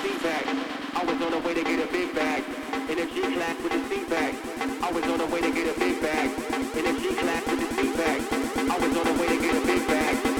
seat back. I was on the way to get a big bag. In a G-Class with the seat back. I was on the way to get a big bag. In a G-Class with the seat back. I was on the way to get a big bag.